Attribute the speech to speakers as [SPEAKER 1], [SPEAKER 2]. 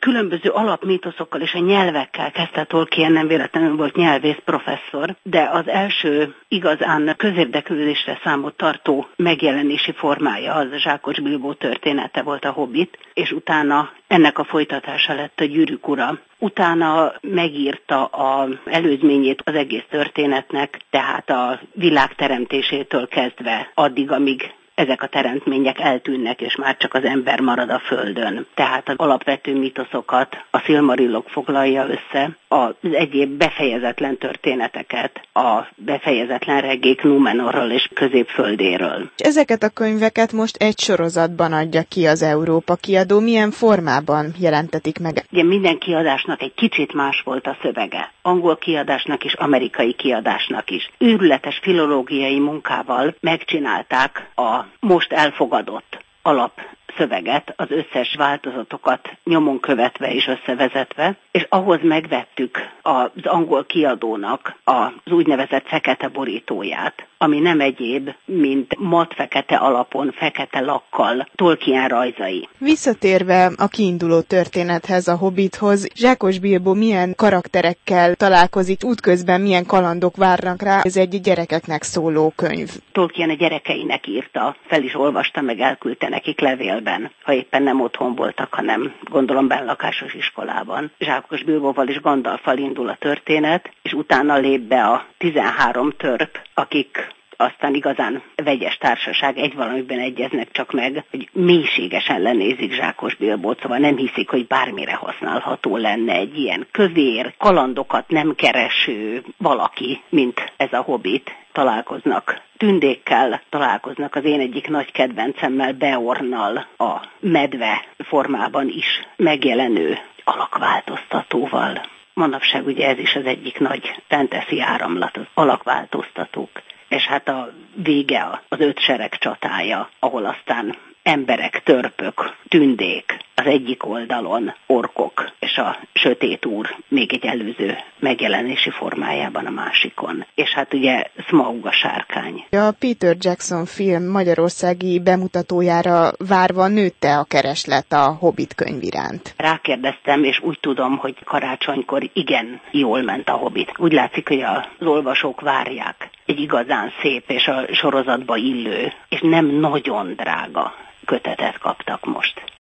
[SPEAKER 1] különböző alapmítoszokkal és a nyelvekkel kezdte Tolkien, nem véletlenül volt nyelvész professzor, de az első igazán közérdeklődésre számot tartó megjelenési formája az Zsákos Bilbó története volt a Hobbit, és utána ennek a folytatása lett a Gyűrűk ura. Utána megírta az előzményét az egész történetnek, tehát a világ teremtésétől kezdve addig, amíg ezek a teremtmények eltűnnek, és már csak az ember marad a földön. Tehát az alapvető mítoszokat a Silmarillok foglalja össze, az egyéb befejezetlen történeteket, a befejezetlen regék Númenorról és Középföldéről.
[SPEAKER 2] Ezeket a könyveket most egy sorozatban adja ki az Európa kiadó. Milyen formában jelentetik meg?
[SPEAKER 1] Ugye minden kiadásnak egy kicsit más volt a szövege. Angol kiadásnak és amerikai kiadásnak is. Őrületes filológiai munkával megcsinálták a most elfogadott alapszöveget, az összes változatokat nyomon követve és összevezetve, és ahhoz megvettük az angol kiadónak az úgynevezett fekete borítóját, ami nem egyéb, mint mat fekete alapon, fekete lakkal Tolkien rajzai.
[SPEAKER 2] Visszatérve a kiinduló történethez, a Hobbithoz, Zsákos Bilbó milyen karakterekkel találkozik, útközben milyen kalandok várnak rá, ez egy gyerekeknek szóló könyv.
[SPEAKER 1] Tolkien a gyerekeinek írta, fel is olvasta, meg elküldte nekik levélben, ha éppen nem otthon voltak, hanem gondolom benlakásos iskolában. Zsákos Bilbóval és Gandalffal indul a történet, és utána lép be a 13 törp, akik aztán igazán vegyes társaság, egy valamiben egyeznek csak meg, hogy mélységesen lenézik Zsákos Bilbót, szóval nem hiszik, hogy bármire használható lenne egy ilyen kövér, kalandokat nem kereső valaki, mint ez a Hobbit. Találkoznak tündékkel, találkoznak az én egyik nagy kedvencemmel, Beornnal, a medve formában is megjelenő alakváltoztatóval. Manapság ugye ez is az egyik nagy fantasy áramlat, az alakváltoztatók. És hát a vége az 5 sereg csatája, ahol aztán emberek, törpök, tündék, az egyik oldalon orkok, és a sötét úr még egy előző megjelenési formájában a másikon. És hát ugye Smaug a sárkány.
[SPEAKER 2] A Peter Jackson film magyarországi bemutatójára várva nőtte a kereslet a Hobbit könyv iránt.
[SPEAKER 1] Rákérdeztem, és úgy tudom, hogy karácsonykor igen jól ment a Hobbit. Úgy látszik, hogy az olvasók várják egy igazán szép és a sorozatba illő, és nem nagyon drága kötetet kaptak most.